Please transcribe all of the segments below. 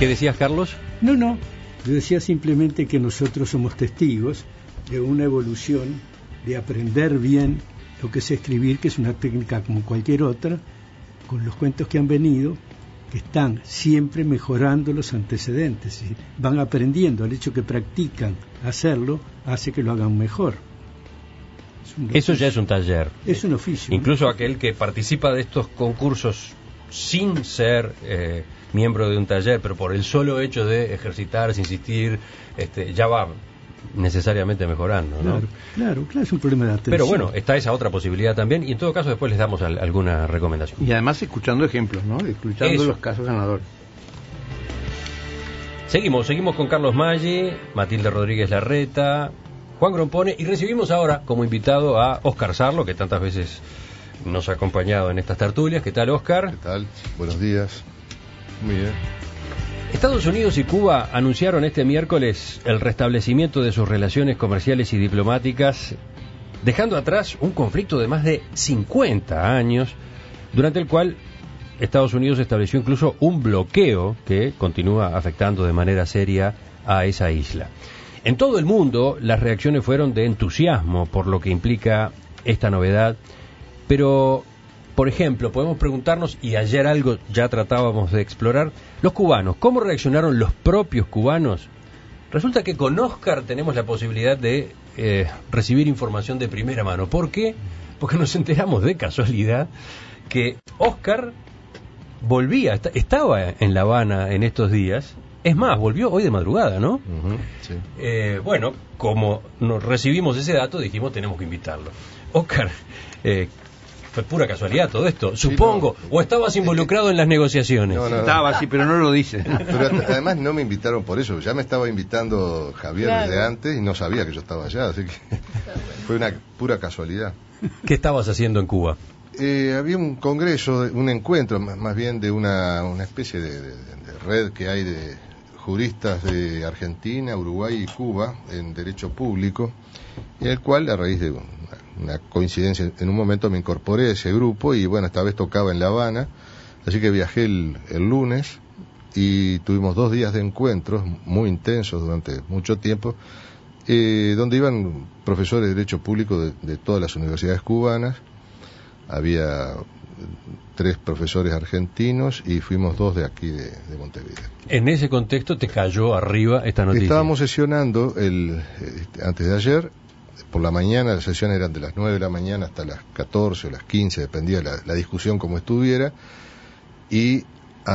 ¿Qué decías, Carlos? No, yo decía simplemente que nosotros somos testigos de una evolución de aprender bien lo que es escribir, que es una técnica como cualquier otra, con los cuentos que han venido, que están siempre mejorando los antecedentes, y van aprendiendo. El hecho que practican hacerlo hace que lo hagan mejor. Eso ya es un taller. Es un oficio. Incluso aquel que participa de estos concursos sin ser miembro de un taller, pero por el solo hecho de ejercitarse, insistir, ya va necesariamente mejorando, ¿no? Claro, es un problema de atención. Pero bueno, está esa otra posibilidad también, y en todo caso después les damos alguna recomendación. Y además escuchando ejemplos, ¿no? Escuchando los casos ganadores. Seguimos con Carlos Maggi, Matilde Rodríguez Larreta, Juan Grompone, y recibimos ahora como invitado a Óscar Sarlo, que tantas veces nos ha acompañado en estas tertulias. ¿Qué tal, Óscar? ¿Qué tal? Buenos días. Muy bien. Estados Unidos y Cuba anunciaron este miércoles el restablecimiento de sus relaciones comerciales y diplomáticas, dejando atrás un conflicto de más de 50 años, durante el cual Estados Unidos estableció incluso un bloqueo que continúa afectando de manera seria a esa isla. En todo el mundo las reacciones fueron de entusiasmo por lo que implica esta novedad, pero, por ejemplo, podemos preguntarnos, y ayer algo ya tratábamos de explorar, los cubanos, ¿cómo reaccionaron los propios cubanos? Resulta que con Óscar tenemos la posibilidad de recibir información de primera mano. ¿Por qué? Porque nos enteramos de casualidad que Óscar volvía, estaba en La Habana en estos días. Es más, volvió hoy de madrugada, ¿no? Sí. Bueno, como nos recibimos ese dato, dijimos tenemos que invitarlo. Óscar, fue pura casualidad todo esto, supongo, o estabas involucrado en las negociaciones. No. Estaba, sí, pero no lo dice. Pero además no me invitaron por eso, ya me estaba invitando Javier desde antes y no sabía que yo estaba allá, así que fue una pura casualidad. ¿Qué estabas haciendo en Cuba? Había un congreso, un encuentro más bien de una especie de red que hay de juristas de Argentina, Uruguay y Cuba en derecho público, en el cual, a raíz de una coincidencia, en un momento me incorporé a ese grupo y bueno, esta vez tocaba en La Habana, así que viajé el lunes y tuvimos 2 días de encuentros muy intensos durante mucho tiempo, donde iban profesores de derecho público de todas las universidades cubanas. Había 3 profesores argentinos y fuimos 2 de aquí de Montevideo. En ese contexto te cayó arriba esta noticia. Estábamos sesionando antes de ayer, por la mañana, las sesiones eran de las 9 de la mañana hasta las 14 o las 15, dependía de la discusión como estuviera, y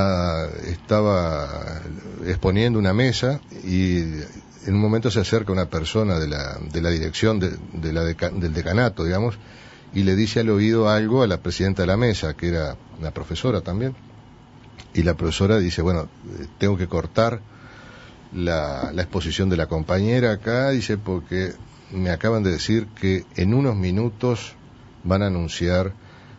estaba exponiendo una mesa y en un momento se acerca una persona de la dirección del decanato, digamos, y le dice al oído algo a la presidenta de la mesa, que era una profesora también, y la profesora dice, bueno, tengo que cortar la exposición de la compañera acá, dice, porque me acaban de decir que en unos minutos van a anunciar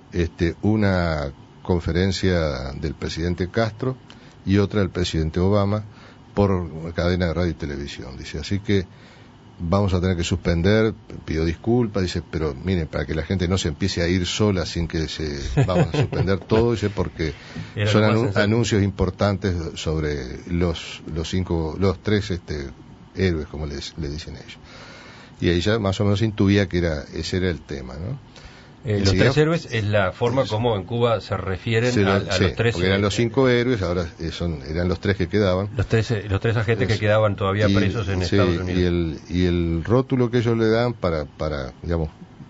una conferencia del presidente Castro y otra del presidente Obama por cadena de radio y televisión, dice, así que vamos a tener que suspender, pidió disculpas, dice, pero miren, para que la gente no se empiece a ir sola sin que vamos a suspender todo, dice, porque son anuncios importantes sobre los 3 héroes, como le dicen ellos. Y ahí ya más o menos intuía que ese era el tema, ¿no? Los 3 héroes es la forma como en Cuba se refieren a los 3. Porque eran los 5 héroes, ahora eran los 3 que quedaban. Los tres agentes que quedaban todavía presos en Estados Unidos. Y el rótulo que ellos le dan para digamos,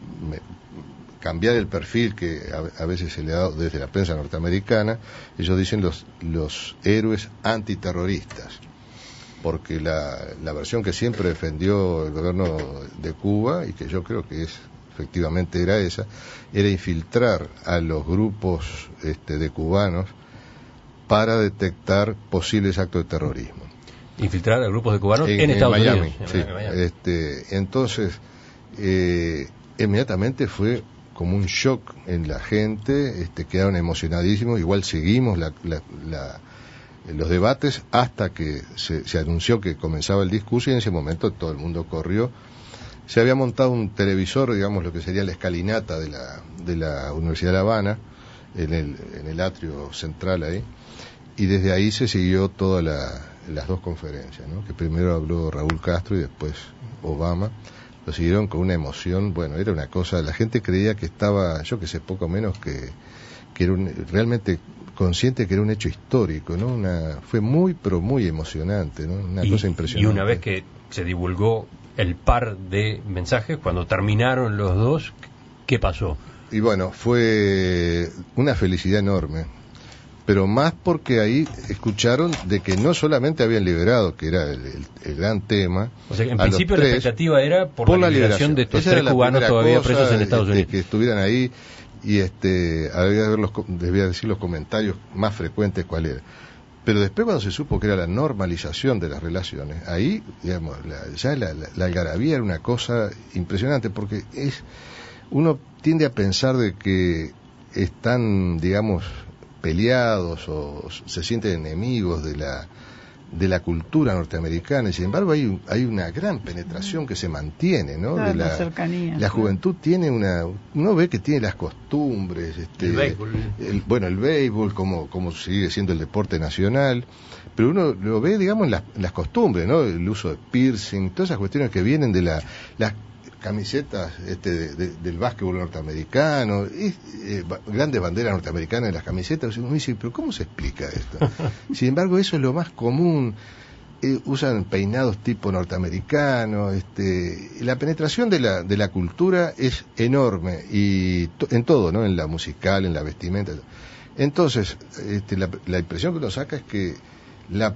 cambiar el perfil que a veces se le ha dado desde la prensa norteamericana, ellos dicen los héroes antiterroristas. Porque la versión que siempre defendió el gobierno de Cuba, y que yo creo que efectivamente era esa, era infiltrar a los grupos de cubanos para detectar posibles actos de terrorismo. Infiltrar a grupos de cubanos en Estados Miami, Unidos. Sí. En Miami. Entonces, inmediatamente fue como un shock en la gente, quedaron emocionadísimos, igual seguimos los debates hasta que se anunció que comenzaba el discurso y en ese momento todo el mundo corrió. Se había montado un televisor, digamos lo que sería la escalinata de la Universidad de La Habana, en el atrio central ahí, y desde ahí se siguió todas las dos conferencias, ¿no? Que primero habló Raúl Castro y después Obama. Lo siguieron con una emoción, bueno, era una cosa, la gente creía que estaba, yo que sé, poco menos que era realmente consciente que era un hecho histórico, ¿no? Fue muy, pero muy emocionante, ¿no? Una cosa impresionante. Y una vez que se divulgó el par de mensajes, cuando terminaron los dos, ¿qué pasó? Y bueno, fue una felicidad enorme, pero más porque ahí escucharon de que no solamente habían liberado, que era el gran tema. O sea, en principio la expectativa era por la liberación de estos tres cubanos todavía presos en Estados Unidos. Que estuvieran ahí, y debía decir los comentarios más frecuentes cuál era. Pero después, cuando se supo que era la normalización de las relaciones, ahí, digamos, la algarabía era una cosa impresionante, porque uno tiende a pensar de que están, digamos, peleados o se sienten enemigos de la cultura norteamericana, y sin embargo hay una gran penetración que se mantiene, ¿no? Claro, la cercanía. La juventud tiene uno ve que tiene las costumbres, el béisbol. El béisbol como sigue siendo el deporte nacional, pero uno lo ve, digamos, en las costumbres, ¿no? El uso de piercing, todas esas cuestiones que vienen de las camisetas del básquetbol norteamericano, grandes banderas norteamericanas en las camisetas. Uno dice, pero ¿cómo se explica esto? Sin embargo, eso es lo más común. Usan peinados tipo norteamericano. La penetración de la cultura es enorme, y en todo, ¿no? En la musical, en la vestimenta. Entonces, la impresión que uno saca es que la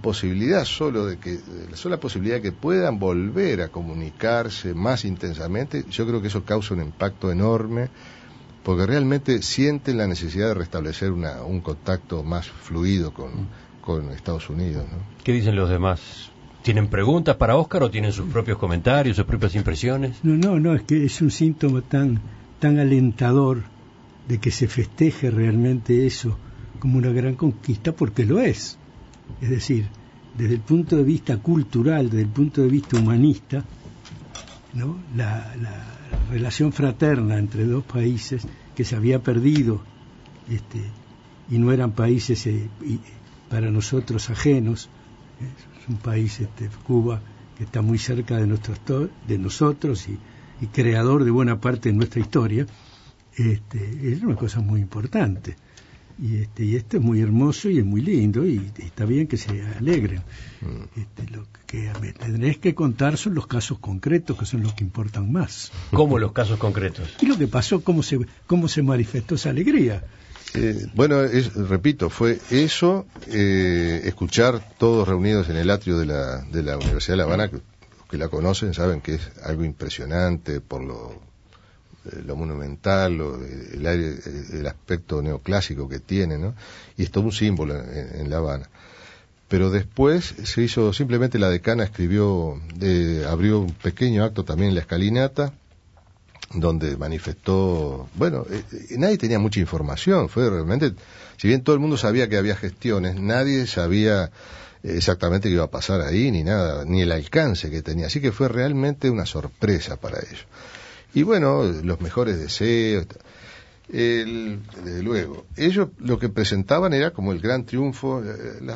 sola posibilidad que puedan volver a comunicarse más intensamente, yo creo que eso causa un impacto enorme, porque realmente sienten la necesidad de restablecer un contacto más fluido con Estados Unidos, ¿no? ¿Qué dicen los demás? ¿Tienen preguntas para Óscar o tienen sus propios comentarios, sus propias impresiones? No, es que es un síntoma tan alentador de que se festeje realmente eso como una gran conquista, porque lo es. Es decir, desde el punto de vista cultural, desde el punto de vista humanista, ¿no? La relación fraterna entre dos países que se había perdido, y no eran países para nosotros ajenos. Es un país, Cuba, que está muy cerca de nosotros y creador de buena parte de nuestra historia. Es una cosa muy importante. Y esto es muy hermoso y es muy lindo, y está bien que se alegren. Lo que me tendréis que contar son los casos concretos, que son los que importan más. ¿Cómo los casos concretos? Y lo que pasó, cómo se manifestó esa alegría. Repito, fue eso, escuchar todos reunidos en el atrio de la Universidad de La Habana, que la conocen saben que es algo impresionante por lo monumental, el aspecto neoclásico que tiene, ¿no? Y es todo un símbolo en La Habana. Pero después se hizo, simplemente la decana abrió un pequeño acto también en la escalinata, donde manifestó, nadie tenía mucha información, fue realmente, si bien todo el mundo sabía que había gestiones, nadie sabía exactamente qué iba a pasar ahí, ni nada, ni el alcance que tenía, así que fue realmente una sorpresa para ellos. Y los mejores deseos, desde luego. Ellos lo que presentaban era como el gran triunfo,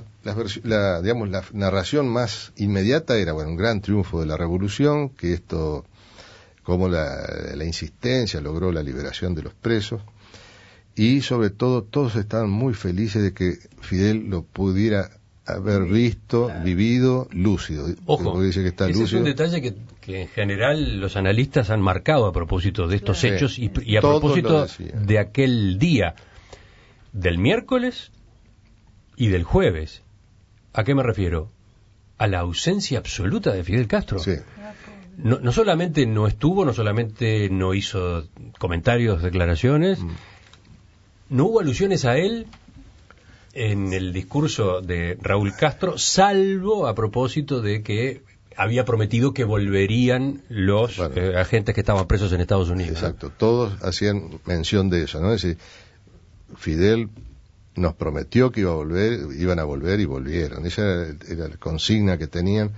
la narración más inmediata era, un gran triunfo de la revolución, que como la insistencia logró la liberación de los presos, y sobre todo todos estaban muy felices de que Fidel lo pudiera haber visto, vivido, lúcido. Ojo, dice que está ese lúcido. Es un detalle que en general los analistas han marcado a propósito de estos hechos y a propósito de aquel día, del miércoles y del jueves. ¿A qué me refiero? A la ausencia absoluta de Fidel Castro. Sí. No solamente no estuvo, no solamente no hizo comentarios, declaraciones, no hubo alusiones a él en el discurso de Raúl Castro, salvo a propósito de que había prometido que volverían los agentes que estaban presos en Estados Unidos. Exacto, todos hacían mención de eso, ¿no? Es decir, Fidel nos prometió que iban a volver y volvieron. Esa era la consigna que tenían.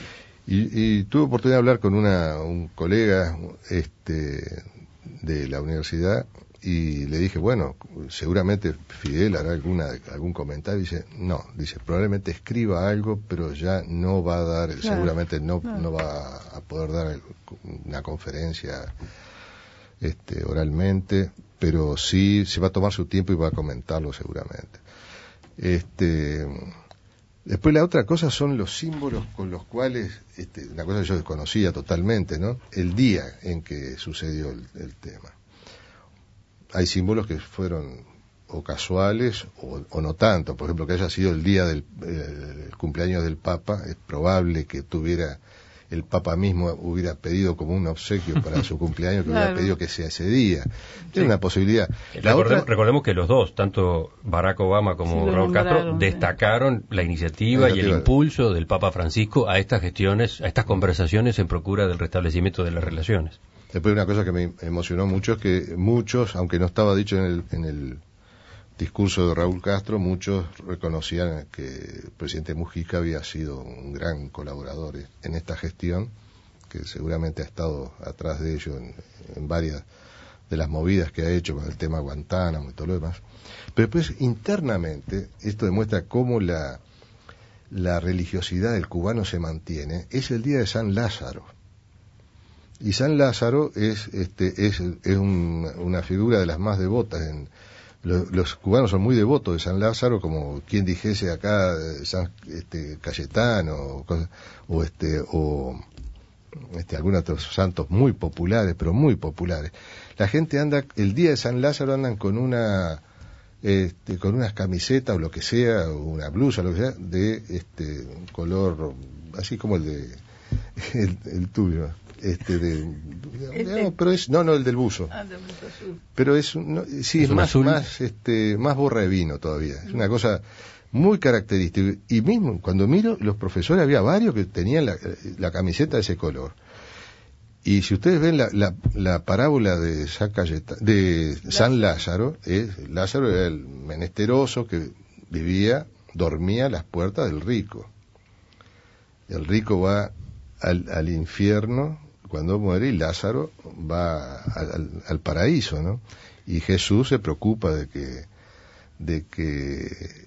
Y tuve oportunidad de hablar con un colega de la universidad, Y le dije, bueno, seguramente Fidel hará algún comentario. Dice, no, dice, probablemente escriba algo, pero ya no va a dar, claro, seguramente no va a poder dar una conferencia oralmente, pero sí se va a tomar su tiempo y va a comentarlo seguramente. Después la otra cosa son los símbolos con los cuales, una cosa que yo desconocía totalmente, ¿no? El día en que sucedió el tema. Hay símbolos que fueron o casuales o no tanto. Por ejemplo, que haya sido el día del cumpleaños del Papa, es probable que el Papa mismo hubiera pedido como un obsequio para su cumpleaños, que claro, hubiera pedido que sea ese día. Es una posibilidad. Recordemos que los dos, tanto Barack Obama como Raúl Castro, destacaron la iniciativa y el impulso del Papa Francisco a estas gestiones, a estas conversaciones en procura del restablecimiento de las relaciones. Después una cosa que me emocionó mucho es que muchos, aunque no estaba dicho en el discurso de Raúl Castro, muchos reconocían que el presidente Mujica había sido un gran colaborador en esta gestión, que seguramente ha estado atrás de ello en varias de las movidas que ha hecho con el tema Guantánamo y todo lo demás. Pero después, internamente, esto demuestra cómo la religiosidad del cubano se mantiene. Es el día de San Lázaro. Y San Lázaro es una figura de las más devotas. Los cubanos son muy devotos de San Lázaro, como quien dijese acá San Cayetano o algunos otros santos muy populares, pero muy populares. La gente anda, el día de San Lázaro andan con unas camisetas o lo que sea, o una blusa, lo que sea, de color, así como el tuyo. Pero es no el del buzo. Pero es más borra de vino todavía. Es una cosa muy característica. Y mismo cuando miro los profesores, había varios que tenían la camiseta de ese color. Y si ustedes ven la parábola de San Lázaro, Lázaro era el menesteroso que dormía a las puertas del rico. El rico va al infierno cuando muere, y Lázaro va al paraíso, ¿no? Y Jesús se preocupa de que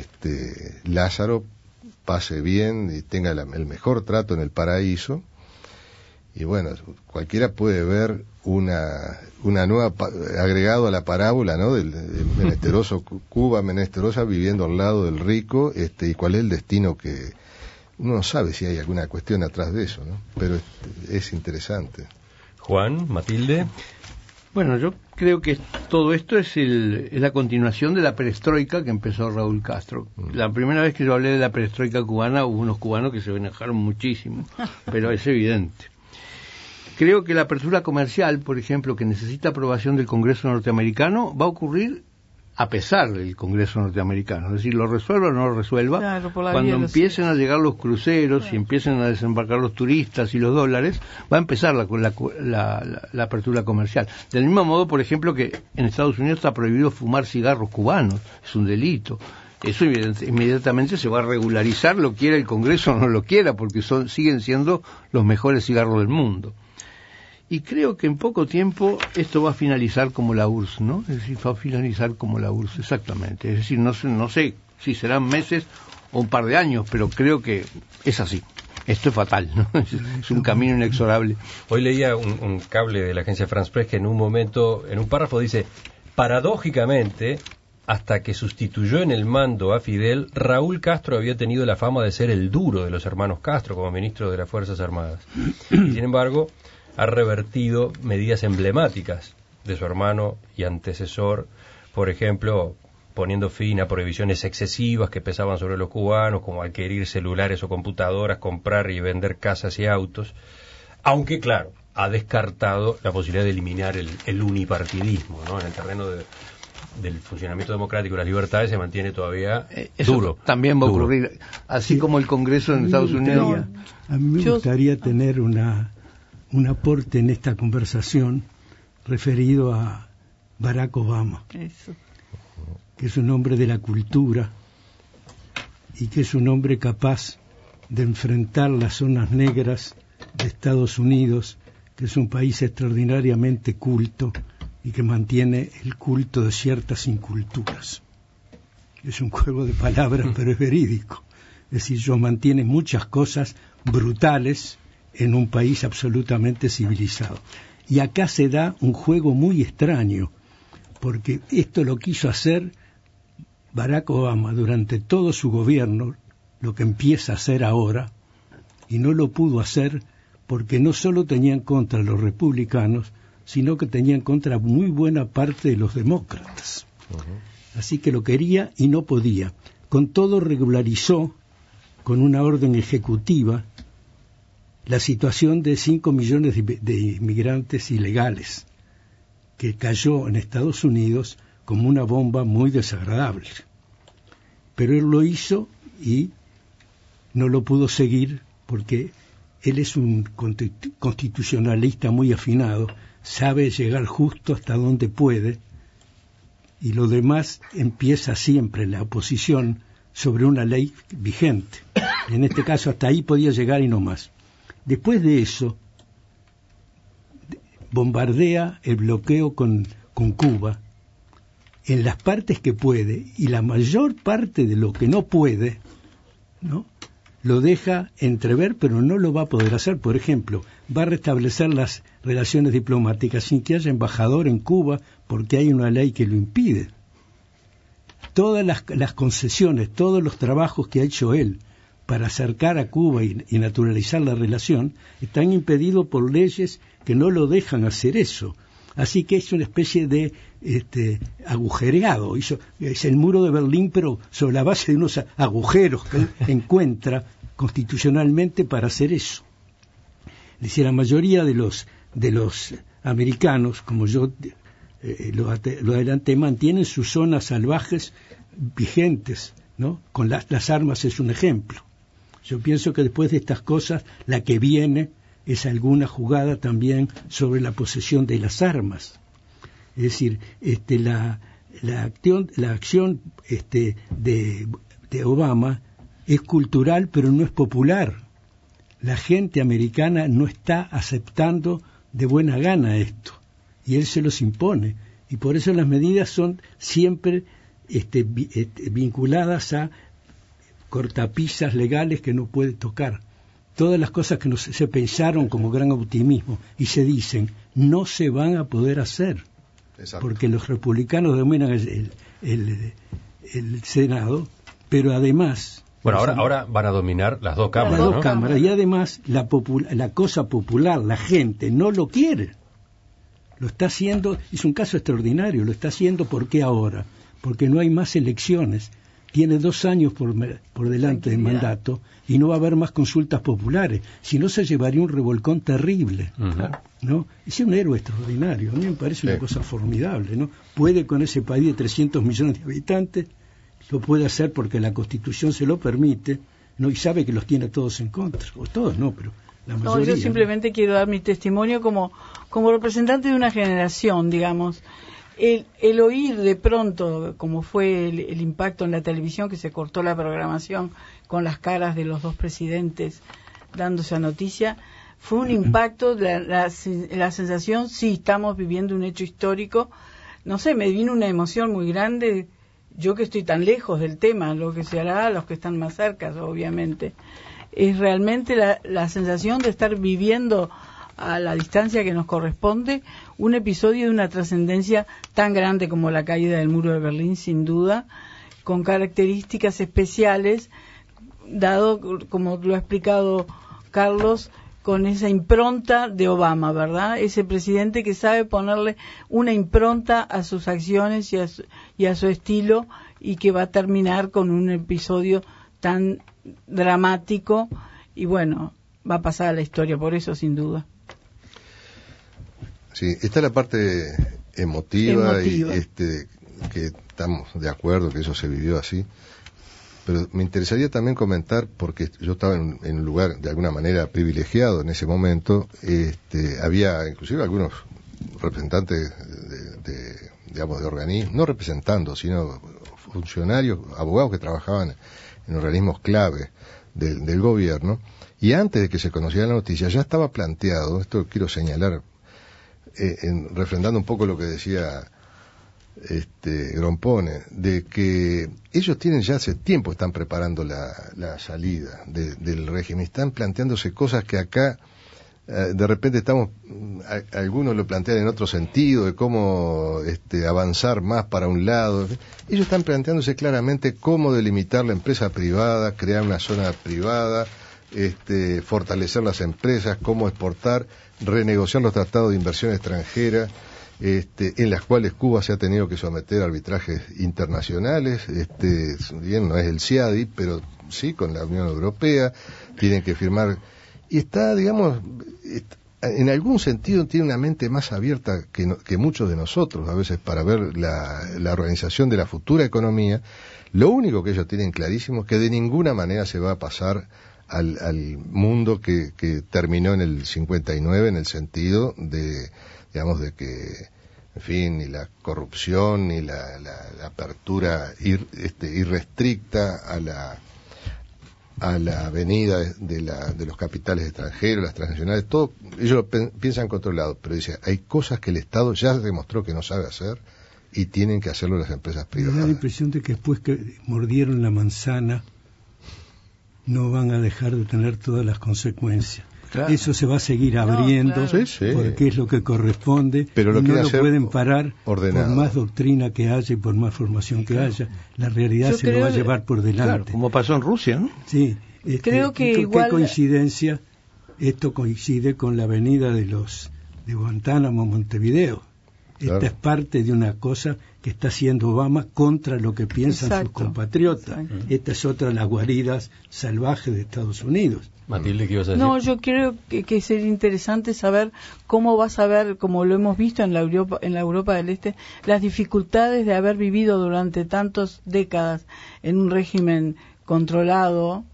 Lázaro pase bien y tenga el mejor trato en el paraíso. Y bueno, cualquiera puede ver una nueva agregado a la parábola, ¿no? Del menesteroso, Cuba menesterosa viviendo al lado del rico, y cuál es el destino que uno no sabe si hay alguna cuestión atrás de eso, ¿no? Pero es interesante. Juan, Matilde. Bueno, yo creo que todo esto es la continuación de la perestroika que empezó Raúl Castro. La primera vez que yo hablé de la perestroika cubana, hubo unos cubanos que se enojaron muchísimo, pero es evidente. Creo que la apertura comercial, por ejemplo, que necesita aprobación del Congreso norteamericano, va a ocurrir a pesar del Congreso norteamericano. Es decir, lo resuelva o no lo resuelva, claro, cuando empiecen a llegar los cruceros, claro, y empiecen a desembarcar los turistas y los dólares, va a empezar la apertura comercial. Del mismo modo, por ejemplo, que en Estados Unidos está prohibido fumar cigarros cubanos, es un delito. Eso inmediatamente se va a regularizar, lo quiera el Congreso o no lo quiera, porque siguen siendo los mejores cigarros del mundo. Y creo que en poco tiempo esto va a finalizar como la URSS, ¿no? Es decir, va a finalizar como la URSS, exactamente. Es decir, no sé si serán meses o un par de años, pero creo que es así. Esto es fatal, ¿no? Es un camino inexorable. Hoy leía un cable de la agencia France Press que en un momento, en un párrafo dice, paradójicamente, hasta que sustituyó en el mando a Fidel, Raúl Castro había tenido la fama de ser el duro de los hermanos Castro como ministro de las Fuerzas Armadas. Y sin embargo, ha revertido medidas emblemáticas de su hermano y antecesor, por ejemplo, poniendo fin a prohibiciones excesivas que pesaban sobre los cubanos, como adquirir celulares o computadoras, comprar y vender casas y autos, aunque, claro, ha descartado la posibilidad de eliminar el unipartidismo, ¿no? En el terreno del funcionamiento democrático y las libertades se mantiene todavía duro. También va a ocurrir, así como el Congreso en Estados Unidos. A mí me gustaría tener un aporte en esta conversación referido a Barack Obama, que es un hombre de la cultura y que es un hombre capaz de enfrentar las zonas negras de Estados Unidos, que es un país extraordinariamente culto y que mantiene el culto de ciertas inculturas. Es un juego de palabras, pero es verídico. Es decir, ellos mantienen muchas cosas brutales en un país absolutamente civilizado. Y acá se da un juego muy extraño, porque esto lo quiso hacer Barack Obama durante todo su gobierno, lo que empieza a hacer ahora, y no lo pudo hacer porque no solo tenía en contra a los republicanos, sino que tenía en contra muy buena parte de los demócratas. Así que lo quería y no podía. Con todo regularizó, con una orden ejecutiva, la situación de 5 millones de inmigrantes ilegales, que cayó en Estados Unidos como una bomba muy desagradable. Pero él lo hizo y no lo pudo seguir porque él es un constitucionalista muy afinado, sabe llegar justo hasta donde puede, y lo demás empieza siempre la oposición sobre una ley vigente. En este caso hasta ahí podía llegar y no más. Después de eso, bombardea el bloqueo con Cuba en las partes que puede, y la mayor parte de lo que no puede, ¿no?, lo deja entrever, pero no lo va a poder hacer. Por ejemplo, va a restablecer las relaciones diplomáticas sin que haya embajador en Cuba, porque hay una ley que lo impide. Todas las concesiones, todos los trabajos que ha hecho él para acercar a Cuba y naturalizar la relación, están impedidos por leyes que no lo dejan hacer eso. Así que es una especie de agujereado. Es el muro de Berlín, pero sobre la base de unos agujeros que él encuentra constitucionalmente para hacer eso. Es decir, la mayoría de los americanos, como yo lo adelanté, mantienen sus zonas salvajes vigentes, ¿no? Con las armas es un ejemplo. Yo pienso que después de estas cosas, la que viene es alguna jugada también sobre la posesión de las armas. Es decir, la acción de Obama es cultural, pero no es popular. La gente americana no está aceptando de buena gana esto, y él se los impone, y por eso las medidas son siempre vinculadas a cortapisas legales que no puede tocar. Todas las cosas que se pensaron como gran optimismo y se dicen, no se van a poder hacer. Exacto. Porque los republicanos dominan el Senado, pero además... Bueno, ahora van a dominar las dos cámaras, las dos cámaras, y además la cosa popular, la gente, no lo quiere. Lo está haciendo, es un caso extraordinario, lo está haciendo. ¿Por qué ahora? Porque no hay más elecciones. Tiene 2 años por delante del mandato y no va a haber más consultas populares. Si no, se llevaría un revolcón terrible, ¿no? Es un héroe extraordinario. A mí me parece una cosa formidable, ¿no? Puede con ese país de 300 millones de habitantes, lo puede hacer porque la Constitución se lo permite, ¿no? Y sabe que los tiene todos en contra, o todos no, pero la mayoría. No, yo simplemente quiero dar mi testimonio como representante de una generación, digamos. El oír de pronto, como fue el impacto en la televisión, que se cortó la programación con las caras de los dos presidentes dando esa noticia, fue un impacto, la sensación, sí, estamos viviendo un hecho histórico. No sé, me vino una emoción muy grande, yo que estoy tan lejos del tema, lo que se hará a los que están más cerca, obviamente. Es realmente la sensación de estar viviendo a la distancia que nos corresponde un episodio de una trascendencia tan grande como la caída del muro de Berlín, sin duda, con características especiales, dado, como lo ha explicado Carlos, con esa impronta de Obama, ¿verdad? Ese presidente que sabe ponerle una impronta a sus acciones y a su estilo, y que va a terminar con un episodio tan dramático, y bueno, va a pasar a la historia por eso, sin duda. Sí, esta es la parte emotiva. Y que estamos de acuerdo que eso se vivió así, pero me interesaría también comentar, porque yo estaba en un lugar de alguna manera privilegiado en ese momento. Había inclusive algunos representantes de organismos, no representando, sino funcionarios, abogados que trabajaban en organismos clave del gobierno, y antes de que se conociera la noticia ya estaba planteado, esto quiero señalar, refrendando un poco lo que decía Grompone, de que ellos tienen ya hace tiempo, están preparando la salida del régimen, están planteándose cosas que acá de repente estamos, algunos lo plantean en otro sentido, de cómo avanzar más para un lado. Ellos están planteándose claramente cómo delimitar la empresa privada, crear una zona privada, fortalecer las empresas, cómo exportar, renegociar los tratados de inversión extranjera, en las cuales Cuba se ha tenido que someter a arbitrajes internacionales, bien no es el CIADI, pero sí con la Unión Europea, tienen que firmar, y está, digamos, en algún sentido tiene una mente más abierta que muchos de nosotros, a veces, para ver la organización de la futura economía. Lo único que ellos tienen clarísimo es que de ninguna manera se va a pasar al mundo que terminó en el 59, en el sentido de, digamos, de que, en fin, ni la corrupción ni la apertura irrestricta a la venida de los capitales extranjeros, las transnacionales, todo, ellos lo piensan controlado, pero dice, hay cosas que el Estado ya demostró que no sabe hacer y tienen que hacerlo las empresas privadas. Me da la impresión de que después que mordieron la manzana no van a dejar de tener todas las consecuencias. Claro. Eso se va a seguir abriendo, claro. Sí. Porque es lo que corresponde, pero y no lo pueden parar ordenado. Por más doctrina que haya y por más formación que haya. La realidad se lo va a llevar por delante. Claro, como pasó en Rusia, ¿no? Sí. Creo que igual... Qué coincidencia, esto coincide con la venida de Guantánamo a Montevideo. Claro. Esta es parte de una cosa que está haciendo Obama contra lo que piensan sus compatriotas. Exacto. Esta es otra de las guaridas salvajes de Estados Unidos. Matilde, ¿qué ibas a decir? No, yo creo que sería interesante saber cómo vas a ver, como lo hemos visto en la Europa del Este, las dificultades de haber vivido durante tantas décadas en un régimen controlado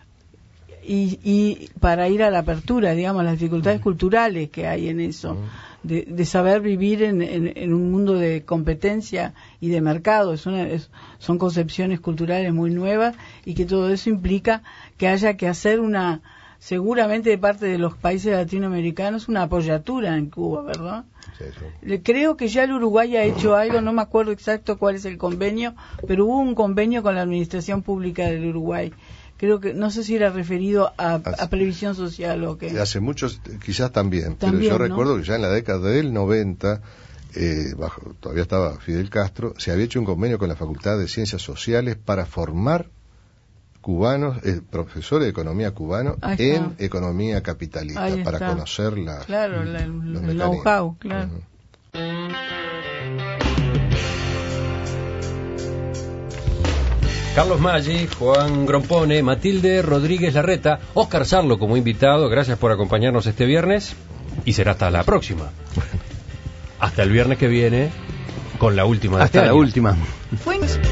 y para ir a la apertura, digamos, las dificultades culturales que hay en eso. De saber vivir en un mundo de competencia y de mercado. Son concepciones culturales muy nuevas y que todo eso implica que haya que hacer seguramente de parte de los países latinoamericanos, una apoyatura en Cuba, ¿verdad? Sí. Creo que ya el Uruguay ha hecho algo, no me acuerdo exacto cuál es el convenio, pero hubo un convenio con la Administración Pública del Uruguay. Creo que, no sé si era referido a previsión social o qué. Hace muchos, quizás también, pero yo recuerdo que ya en la década del 90, todavía estaba Fidel Castro, se había hecho un convenio con la Facultad de Ciencias Sociales para formar cubanos, profesores de economía cubanos en economía capitalista, para conocer el know-how, claro. Carlos Maggi, Juan Grompone, Matilde Rodríguez Larreta, Óscar Sarlo como invitado. Gracias por acompañarnos este viernes y será hasta la próxima. Hasta el viernes que viene con la última de hasta la última.